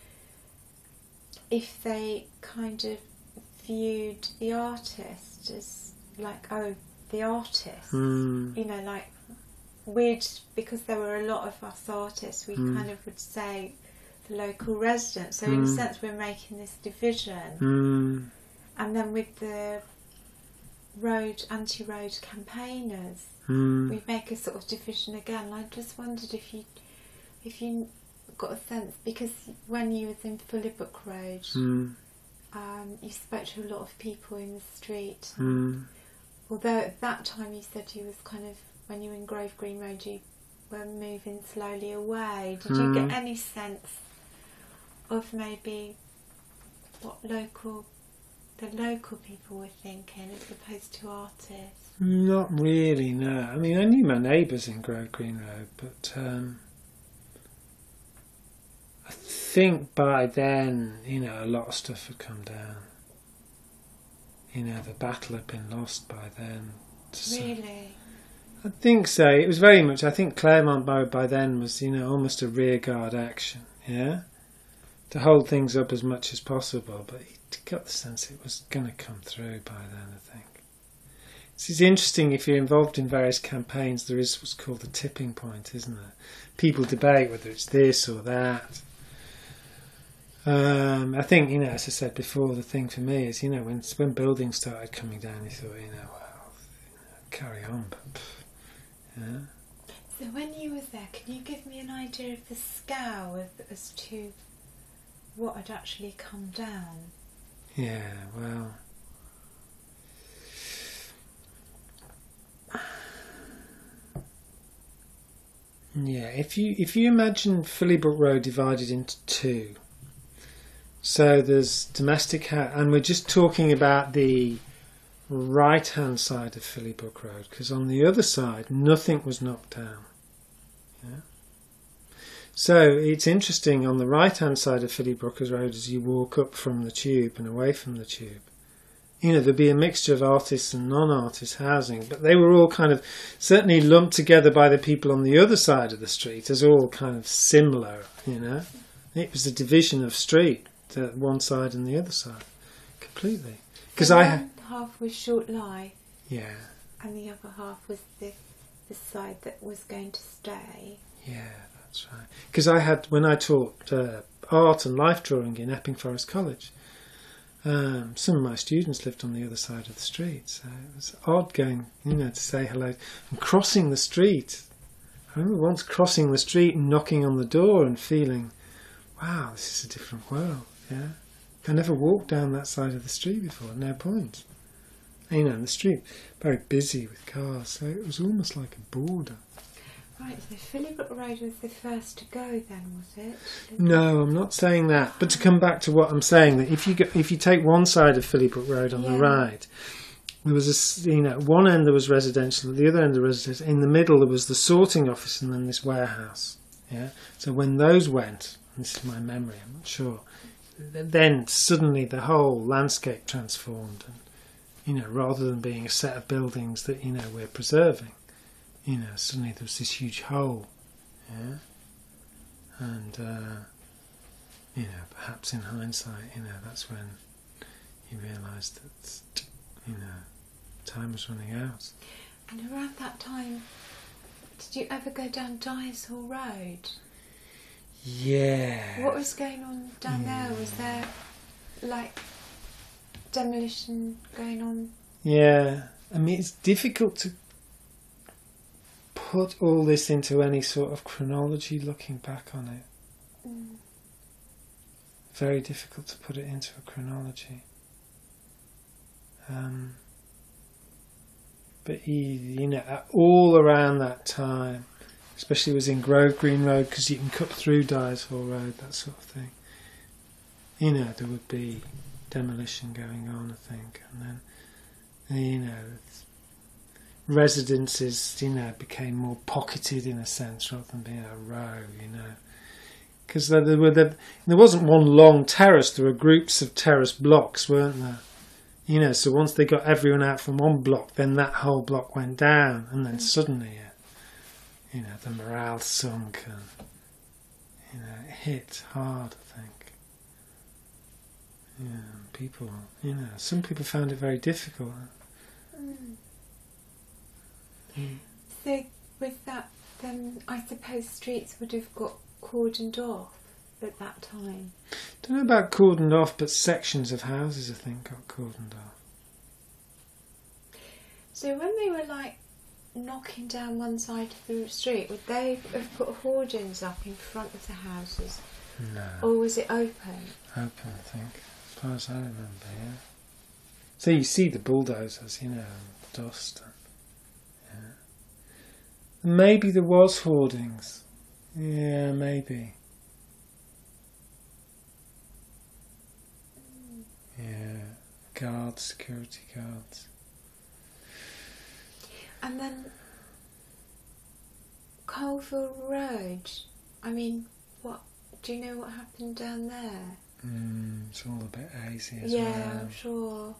if they kind of viewed the artist as like, oh, the artist, mm. you know, like we'd, because there were a lot of us artists, we mm. kind of would say the local resident. So mm. in a sense, we're making this division. Mm. And then with the road anti-road campaigners, mm. we make a sort of division again. I just wondered if you, if you got a sense, because when you was in Fullybrook Road, mm. um, you spoke to a lot of people in the street. Mm. Although at that time you said you was kind of, when you were in Grove Green Road, you were moving slowly away. Did mm. you get any sense of maybe what local, the local people were thinking as opposed to artists? Not really, no. I mean, I knew my neighbours in Grove Green Road, but um, I think by then, you know, a lot of stuff had come down. You know, the battle had been lost by then. Really? I think so. It was very much, I think Claremont Road by then was, you know, almost a rearguard action, yeah? To hold things up as much as possible, but he got the sense it was going to come through by then, I think. It's interesting, if you're involved in various campaigns, there is what's called the tipping point, isn't there? People debate whether it's this or that. Um, I think, you know, as I said before, the thing for me is, you know, when when buildings started coming down, you thought, you know, well, you know, carry on, but, pff, yeah. So when you were there, can you give me an idea of the scale of, as to what had actually come down? Yeah, well... Yeah, if you if you imagine Fullybrook Road divided into two, so there's domestic house, and we're just talking about the right hand side of Fullybrook Road, because on the other side nothing was knocked down. Yeah. So it's interesting, on the right hand side of Fullybrook Road, as you walk up from the tube and away from the tube, you know, there'd be a mixture of artists and non-artist housing, but they were all kind of certainly lumped together by the people on the other side of the street as all kind of similar, you know. It was a division of street, the one side and the other side, completely. Because so I one half was Short Life, yeah, and the other half was the the side that was going to stay. Yeah, that's right. Because I had, when I taught uh, art and life drawing in Epping Forest College, Um, some of my students lived on the other side of the street, so it was odd going, you know, to say hello and crossing the street. I remember once crossing the street and knocking on the door and feeling, wow, this is a different world, yeah. I never walked down that side of the street before, no point. And, you know, the street, very busy with cars, so it was almost like a border. Right, so Fullybrook Road was the first to go then, was it? No, I'm not saying that. But to come back to what I'm saying, that if you go, if you take one side of Fullybrook Road on yeah. the right, there was a, you know, at one end there was residential, at the other end there was residential. In the middle there was the sorting office and then this warehouse. Yeah. So when those went, and this is my memory, I'm not sure, then suddenly the whole landscape transformed, and, you know, rather than being a set of buildings that, you know, we're preserving, you know, suddenly there was this huge hole, yeah, and, uh, you know, perhaps in hindsight, you know, that's when you realise that, you know, time was running out. And around that time, did you ever go down Dyers Hall Road? Yeah. What was going on down Mm. there? Was there like demolition going on? Yeah. I mean, it's difficult to put all this into any sort of chronology looking back on it. Mm. Very difficult to put it into a chronology. Um, but he, you know, all around that time, especially it was in Grove Green Road, because you can cut through Dyers Hall Road, that sort of thing. You know, there would be demolition going on, I think, and then, you know, residences, you know, became more pocketed in a sense rather than being a row, you know. Because there, there, were the, there wasn't one long terrace, there were groups of terrace blocks, weren't there? You know, so once they got everyone out from one block, then that whole block went down, and then suddenly, you know, the morale sunk, and, you know, it hit hard, I think. Yeah, people, you know, some people found it very difficult. Mm. Mm. So with that, then I suppose streets would have got cordoned off at that time. Don't know about cordoned off, but sections of houses, I think, got cordoned off. So when they were like knocking down one side of the street, would they have put hoardings up in front of the houses? No. Or was it open? Open, I think, as far as I remember, yeah. So you see the bulldozers, you know, and dust. And, yeah. Maybe there was hoardings. Yeah, maybe. Yeah, guards, security guards. And then Colville Road, I mean, what, do you know what happened down there? Mm, it's all a bit hazy as yeah, well. Yeah, I'm sure.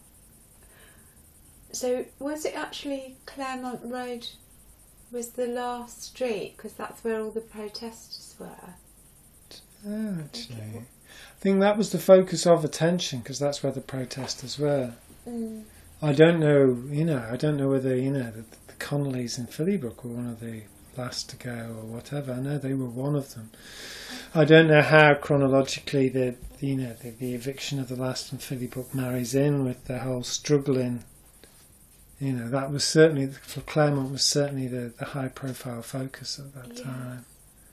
So was it actually Claremont Road was the last street, because that's where all the protesters were? Oh, actually. I think that was the focus of attention, because that's where the protesters were. Mm. I don't know, you know, I don't know whether, you know, the, the Connollys in Phillybrook were one of the last to go or whatever. I know they were one of them. I don't know how chronologically the, you know, the, the eviction of the last in Phillybrook marries in with the whole struggling. You know, that was certainly, for Claremont was certainly the, the high profile focus at that Yeah. time.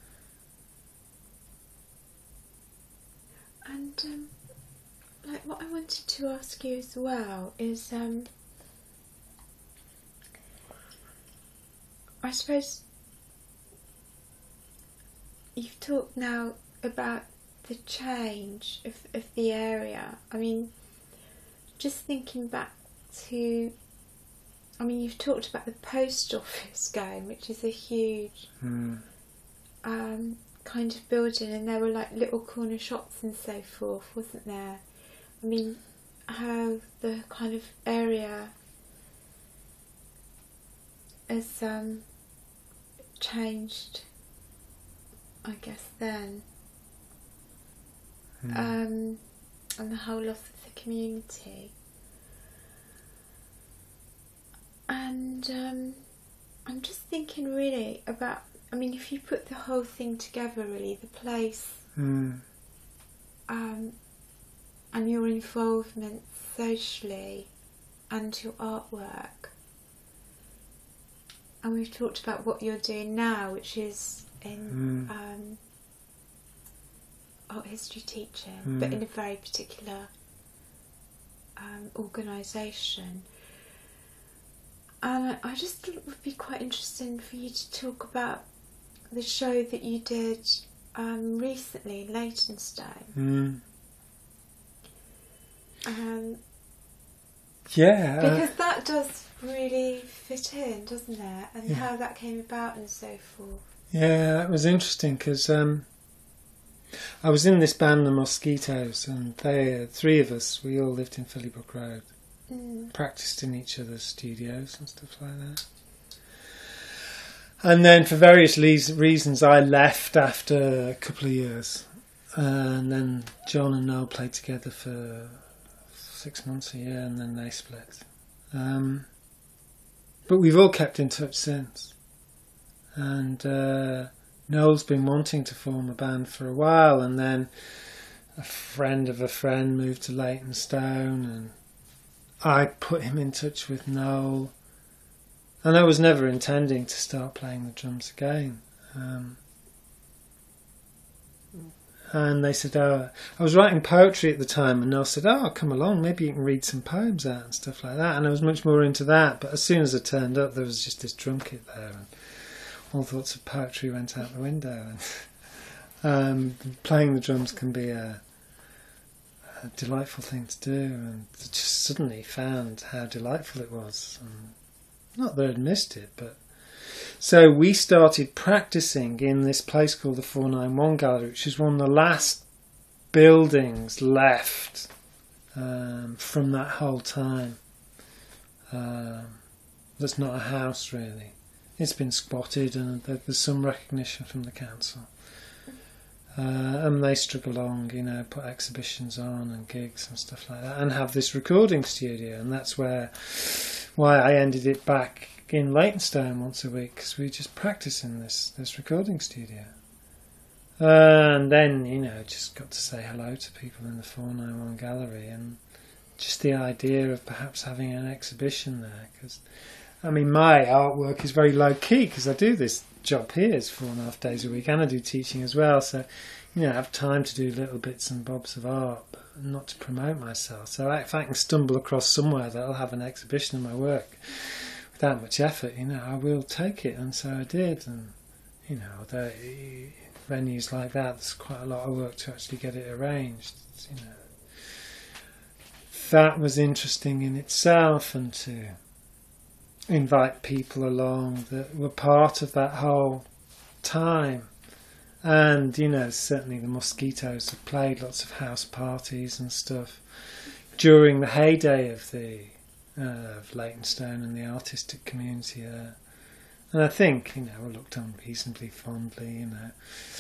And um, like what I wanted to ask you as well is, um, I suppose you've talked now about the change of, of the area. I mean, just thinking back to, I mean, you've talked about the post office going, which is a huge Mm. um, kind of building, and there were like little corner shops and so forth, wasn't there? I mean, how the kind of area has um, changed, I guess, then. Mm. Um, and the whole loss of the community. And um, I'm just thinking really about, I mean, if you put the whole thing together, really, the place Mm. um, and your involvement socially and your artwork, and we've talked about what you're doing now, which is in Mm. um, art history teaching, Mm. but in a very particular um, organisation. And I just thought it would be quite interesting for you to talk about the show that you did um, recently in Leytonstone. Mm. Um, Yeah. uh, because that does really fit in, doesn't it? And Yeah. how that came about and so forth. Yeah, that was interesting because um, I was in this band, the Mosquitoes, and they, uh, three of us, we all lived in Phillybrook Road, Mm. practiced in each other's studios and stuff like that. And then for various le- reasons I left after a couple of years. And then John and Noel played together for six months, a year, and then they split. Um, but we've all kept in touch since. And uh, Noel's been wanting to form a band for a while, and then a friend of a friend moved to Leytonstone, and I put him in touch with Noel. And I was never intending to start playing the drums again. Um, and they said, oh, I was writing poetry at the time, and Noel said, oh, come along, maybe you can read some poems out and stuff like that. And I was much more into that. But as soon as I turned up, there was just this drum kit there, and all thoughts of poetry went out the window. And um, playing the drums can be a, a delightful thing to do, and just suddenly found how delightful it was. And not that I'd missed it, but... So we started practising in this place called the four ninety-one Gallery, which is one of the last buildings left um, from that whole time. Um, that's not a house, really. It's been spotted, and there's some recognition from the council. Uh, and they strugg along, you know, put exhibitions on and gigs and stuff like that, and have this recording studio. And that's where why I ended it back in Leytonstone once a week, because we just practice in this, this recording studio. Uh, and then, you know, just got to say hello to people in the four ninety-one Gallery, and just the idea of perhaps having an exhibition there, because, I mean, my artwork is very low-key, because I do this job here, it's four and a half days a week, and I do teaching as well, so, you know, I have time to do little bits and bobs of art, but not to promote myself. So if I can stumble across somewhere that'll have an exhibition of my work without much effort, you know, I will take it, and so I did. And, you know, the venues like that, there's quite a lot of work to actually get it arranged, you know. That was interesting in itself, and to invite people along that were part of that whole time. And, you know, certainly the Mosquitoes have played lots of house parties and stuff during the heyday of the uh, of Leytonstone and the artistic community there. And I think, you know, we're looked on reasonably fondly, you know.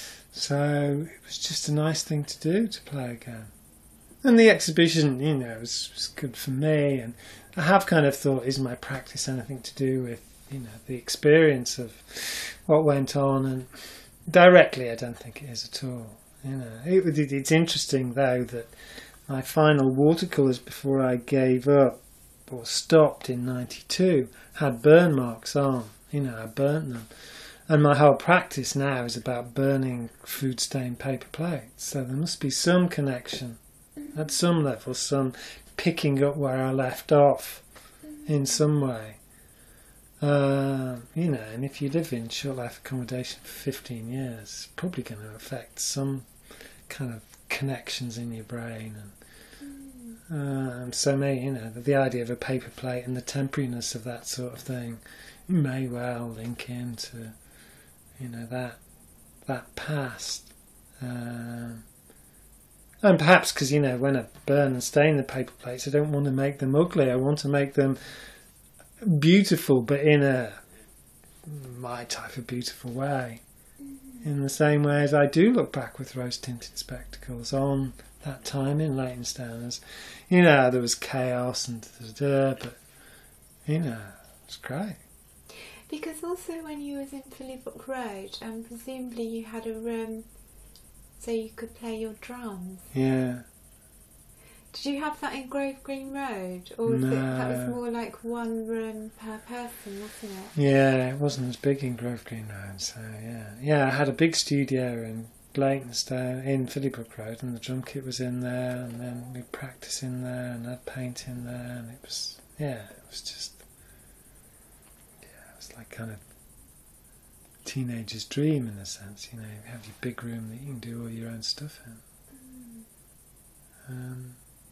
So it was just a nice thing to do, to play again. And the exhibition, you know, was, was good for me. And I have kind of thought, is my practice anything to do with, you know, the experience of what went on? And directly, I don't think it is at all. You know, it, it, it's interesting though that my final watercolours before I gave up or stopped in ninety-two had burn marks on. You know, I burnt them, and my whole practice now is about burning food-stained paper plates. So there must be some connection at some level, some picking up where I left off in some way. Uh, you know, and if you live in short life accommodation for fifteen years, it's probably going to affect some kind of connections in your brain. And, uh, and so maybe, you know, the, the idea of a paper plate and the temporariness of that sort of thing may well link into, you know, that that past. Um, and perhaps because, you know, when I burn and stain the paper plates, I don't want to make them ugly. I want to make them beautiful, but in a my type of beautiful way. In the same way as I do look back with rose-tinted spectacles on that time in Leytonstone, as, you know, there was chaos and da-da-da, but, you know, it's great. Because also when you was in Phillybrook Road, um, presumably you had a room so you could play your drums. Yeah. Did you have that in Grove Green Road, or was no. it, that was more like one room per person, wasn't it? Yeah, it wasn't as big in Grove Green Road, so yeah. Yeah, I had a big studio in Leytonstone, in Phillybrook Road, and the drum kit was in there, and then we'd practice in there, and I'd paint in there, and it was, yeah, it was just, yeah, it was like kind of teenager's dream in a sense, you know, you have your big room that you can do all your own stuff in. Mm. Um,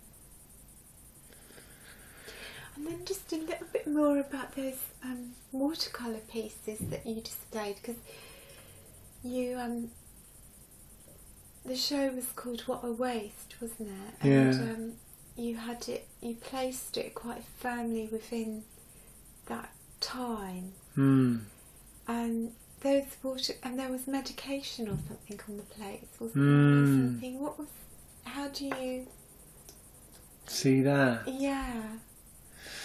And then just a little bit more about those um, watercolour pieces that you displayed, because you, um, the show was called What a Waste, wasn't it? And yeah. um, you had it, you placed it quite firmly within that time. Mm. And those water, and there was medication or something on the plates, wasn't mm. there? Something. What was? How do you see that? Yeah.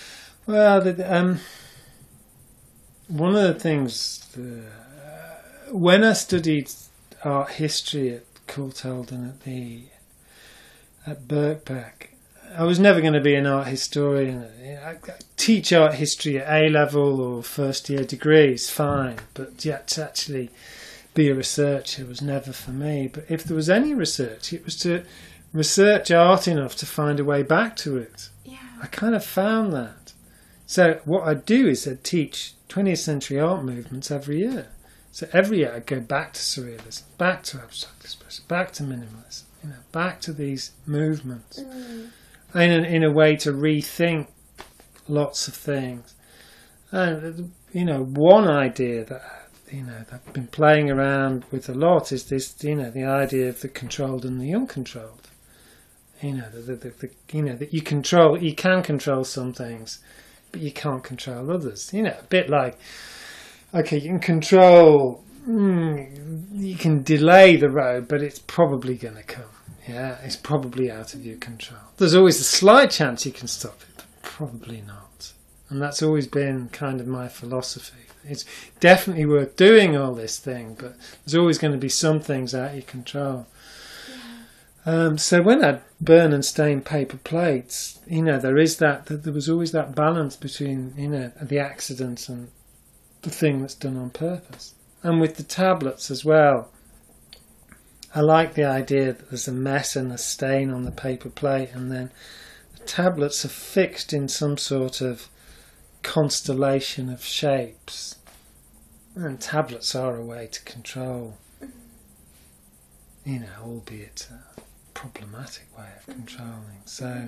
Well, the, um, one of the things, uh, when I studied art history at Courtauld at the at Birkbeck, I was never going to be an art historian. I teach art history at A level or first year degrees, fine, but yet to actually be a researcher was never for me. But if there was any research, it was to research art enough to find a way back to it. Yeah. I kind of found that. So what I'd do is I'd teach twentieth century art movements every year. So every year I'd go back to surrealism, back to abstract expression, back to minimalism, you know, back to these movements. Mm. In a, in a way to rethink lots of things. And, you know, one idea that, you know, that I've been playing around with a lot is this, you know, the idea of the controlled and the uncontrolled. You know, the, the, the, the, you know, that you control, you can control some things, but you can't control others. You know, a bit like, okay, you can control, mm, you can delay the road, but it's probably going to come. Yeah, it's probably out of your control. There's always a slight chance you can stop it, but probably not. And that's always been kind of my philosophy. It's definitely worth doing all this thing, but there's always going to be some things out of your control. Yeah. Um, so when I burn and stain paper plates, you know, there is that, that, there was always that balance between, you know, the accident and the thing that's done on purpose. And with the tablets as well, I like the idea that there's a mess and a stain on the paper plate, and then the tablets are fixed in some sort of constellation of shapes. And tablets are a way to control, you know, albeit a problematic way of controlling. So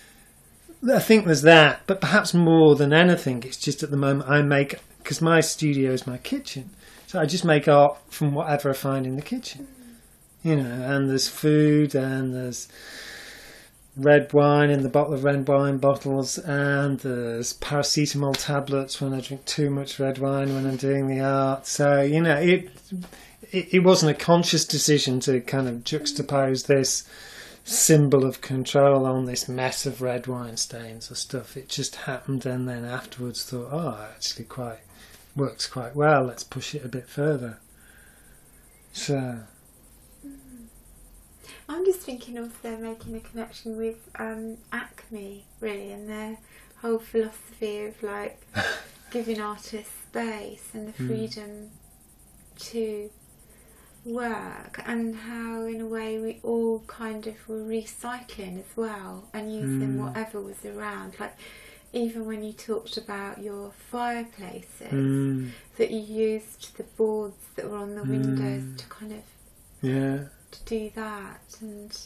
I think there's that, but perhaps more than anything, it's just at the moment I make, because my studio is my kitchen, so I just make art from whatever I find in the kitchen. You know, and there's food, and there's red wine in the bottle of red wine bottles, and there's paracetamol tablets when I drink too much red wine when I'm doing the art. So, you know, it it, it wasn't a conscious decision to kind of juxtapose this symbol of control on this mess of red wine stains or stuff. It just happened, and then afterwards thought, oh, it actually quite works quite well. Let's push it a bit further. So I'm just thinking of they're making a connection with um, Acme, really, and their whole philosophy of like giving artists space and the freedom mm. to work, and how in a way we all kind of were recycling as well and using mm. whatever was around. Like even when you talked about your fireplaces, mm. that you used the boards that were on the windows mm. to kind of yeah. to do that. And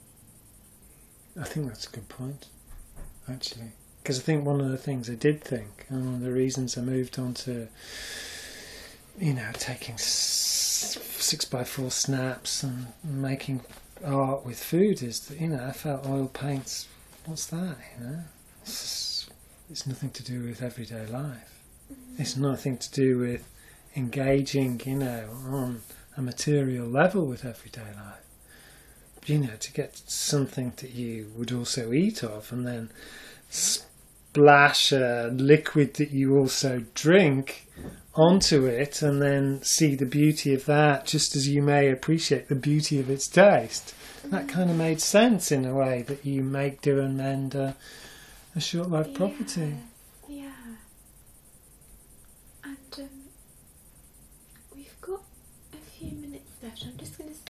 I think that's a good point, actually, because I think one of the things I did think, and one of the reasons I moved on to, you know, taking s- six by four snaps and making art with food is that, you know, I felt oil paints, what's that, you know, it's, just, it's nothing to do with everyday life. Mm-hmm. It's nothing to do with engaging, you know, on a material level with everyday life. You know, to get something that you would also eat of and then splash a liquid that you also drink onto it and then see the beauty of that just as you may appreciate the beauty of its taste. That kind of made sense in a way, that you make, do and mend a, a short life yeah, property. Yeah. And um, we've got a few minutes left. I'm just going to